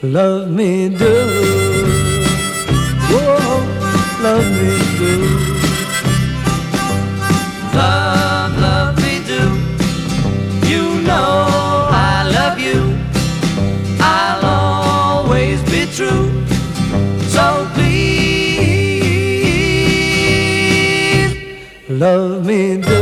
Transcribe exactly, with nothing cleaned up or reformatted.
love me do. Oh, love me do. Love, love me do. You know I love you. I'll always be true. So please Love me do.